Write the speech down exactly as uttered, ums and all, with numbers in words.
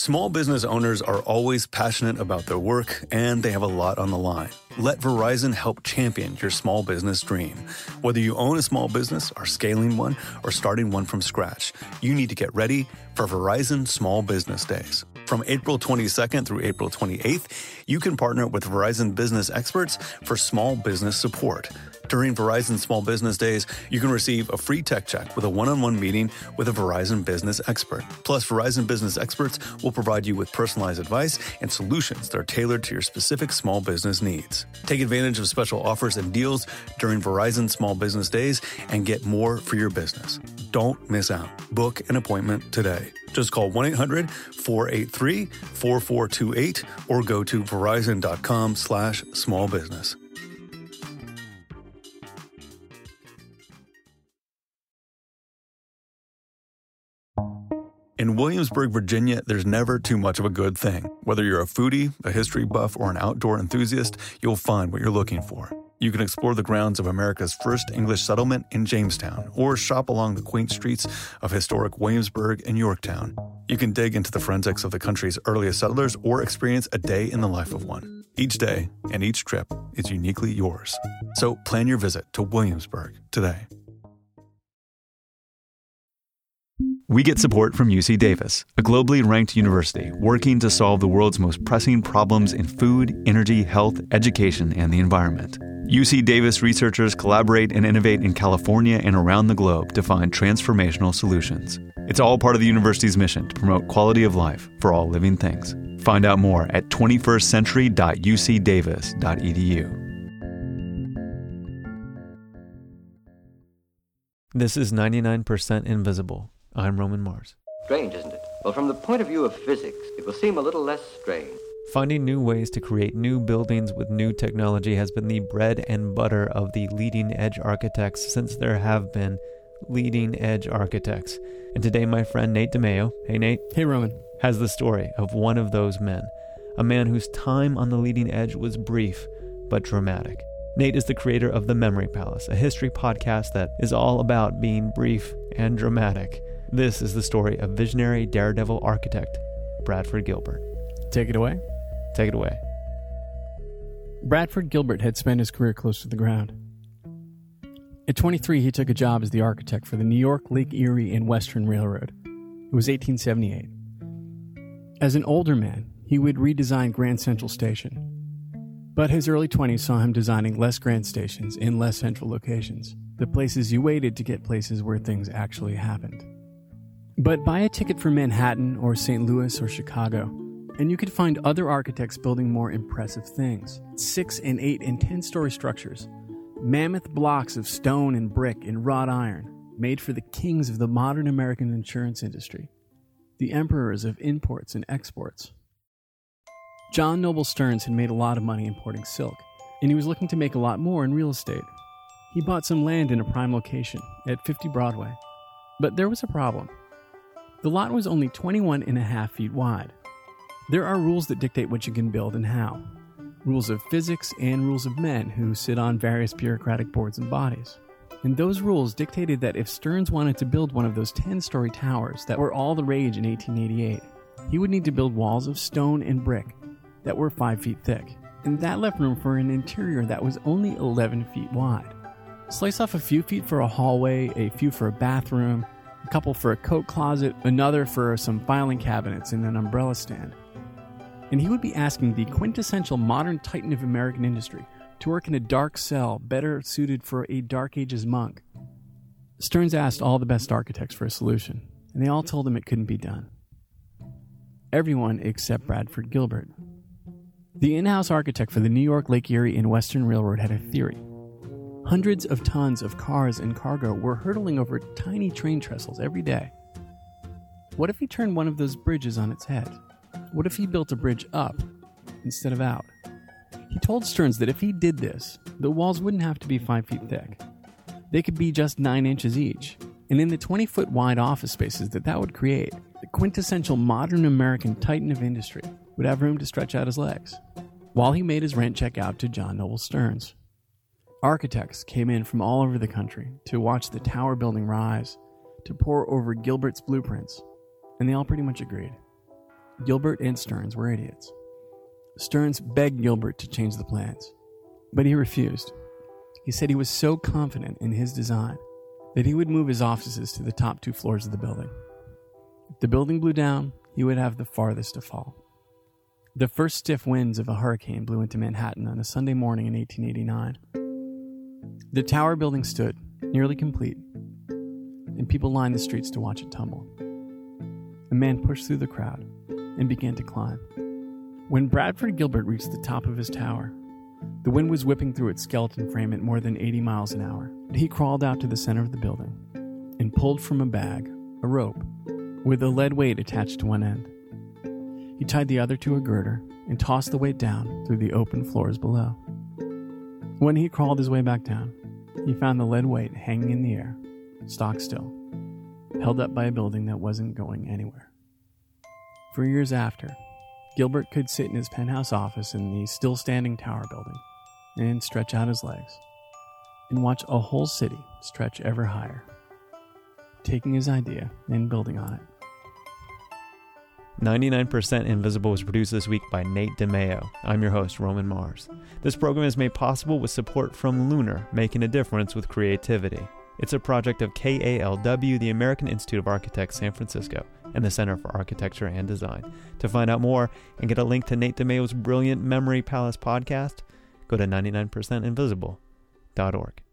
Small business owners are always passionate about their work, and they have a lot on the line. Let Verizon help champion your small business dream. Whether you own a small business, are scaling one, or starting one from scratch, you need to get ready for Verizon Small Business Days. From April twenty-second through April twenty-eighth, you can partner with Verizon business experts for small business support. During Verizon Small Business Days, you can receive a free tech check with a one-on-one meeting with a Verizon business expert. Plus, Verizon business experts will provide you with personalized advice and solutions that are tailored to your specific small business needs. Take advantage of special offers and deals during Verizon Small Business Days and get more for your business. Don't miss out. Book an appointment today. Just call one eight hundred four eight three four four two eight or go to verizon.com slash small business. In Williamsburg, Virginia, there's never too much of a good thing. Whether you're a foodie, a history buff, or an outdoor enthusiast, you'll find what you're looking for. You can explore the grounds of America's first English settlement in Jamestown, or shop along the quaint streets of historic Williamsburg and Yorktown. You can dig into the forensics of the country's earliest settlers or experience a day in the life of one. Each day and each trip is uniquely yours. So plan your visit to Williamsburg today. We get support from U C Davis, a globally ranked university working to solve the world's most pressing problems in food, energy, health, education, and the environment. U C Davis researchers collaborate and innovate in California and around the globe to find transformational solutions. It's all part of the university's mission to promote quality of life for all living things. Find out more at twenty-first century dot u c davis dot e d u. This is ninety-nine percent Invisible. I'm Roman Mars. Strange, isn't it? Well, from the point of view of physics, it will seem a little less strange. Finding new ways to create new buildings with new technology has been the bread and butter of the leading edge architects since there have been leading edge architects. And today my friend Nate DeMeo, hey Nate. Hey Roman. Has the story of one of those men. A man whose time on the leading edge was brief, but dramatic. Nate is the creator of The Memory Palace, a history podcast that is all about being brief and dramatic. This is the story of visionary daredevil architect Bradford Gilbert. Take it away. Take it away. Bradford Gilbert had spent his career close to the ground. At twenty-three, he took a job as the architect for the New York, Lake Erie, and Western Railroad. It was eighteen seventy-eight. As an older man, he would redesign Grand Central Station. But his early twenties saw him designing less grand stations in less central locations, the places you waited to get places where things actually happened. But buy a ticket for Manhattan or Saint Louis or Chicago, and you could find other architects building more impressive things. Six and eight and ten-story structures, mammoth blocks of stone and brick and wrought iron, made for the kings of the modern American insurance industry, the emperors of imports and exports. John Noble Stearns had made a lot of money importing silk, and he was looking to make a lot more in real estate. He bought some land in a prime location at fifty Broadway. But there was a problem. The lot was only twenty-one and a half feet wide. There are rules that dictate what you can build and how. Rules of physics and rules of men who sit on various bureaucratic boards and bodies. And those rules dictated that if Stearns wanted to build one of those ten-story towers that were all the rage in eighteen eighty-eight, he would need to build walls of stone and brick that were five feet thick. And that left room for an interior that was only eleven feet wide. Slice off a few feet for a hallway, a few for a bathroom, a couple for a coat closet, another for some filing cabinets and an umbrella stand. And he would be asking the quintessential modern titan of American industry to work in a dark cell better suited for a Dark Ages monk. Stearns asked all the best architects for a solution, and they all told him it couldn't be done. Everyone except Bradford Gilbert. The in-house architect for the New York, Lake Erie, and Western Railroad had a theory. Hundreds of tons of cars and cargo were hurtling over tiny train trestles every day. What if he turned one of those bridges on its head? What if he built a bridge up instead of out? He told Stearns that if he did this, the walls wouldn't have to be five feet thick. They could be just nine inches each. And in the twenty-foot wide office spaces that that would create, the quintessential modern American titan of industry would have room to stretch out his legs, while he made his rent check out to John Noble Stearns. Architects came in from all over the country to watch the tower building rise, to pore over Gilbert's blueprints, and they all pretty much agreed. Gilbert and Stearns were idiots. Stearns begged Gilbert to change the plans, but he refused. He said he was so confident in his design that he would move his offices to the top two floors of the building. If the building blew down, he would have the farthest to fall. The first stiff winds of a hurricane blew into Manhattan on a Sunday morning in eighteen eighty-nine. The tower building stood, nearly complete, and people lined the streets to watch it tumble. A man pushed through the crowd and began to climb. When Bradford Gilbert reached the top of his tower, the wind was whipping through its skeleton frame at more than eighty miles an hour. He crawled out to the center of the building and pulled from a bag a rope with a lead weight attached to one end. He tied the other to a girder and tossed the weight down through the open floors below. When he crawled his way back down, he found the lead weight hanging in the air, stock still, held up by a building that wasn't going anywhere. For years after, Gilbert could sit in his penthouse office in the still-standing tower building and stretch out his legs and watch a whole city stretch ever higher, taking his idea and building on it. ninety-nine percent Invisible was produced this week by Nate DeMeo. I'm your host, Roman Mars. This program is made possible with support from Lunar, making a difference with creativity. It's a project of K A L W, the American Institute of Architects, San Francisco, and the Center for Architecture and Design. To find out more and get a link to Nate DeMeo's brilliant Memory Palace podcast, go to ninety-nine percent invisible dot org.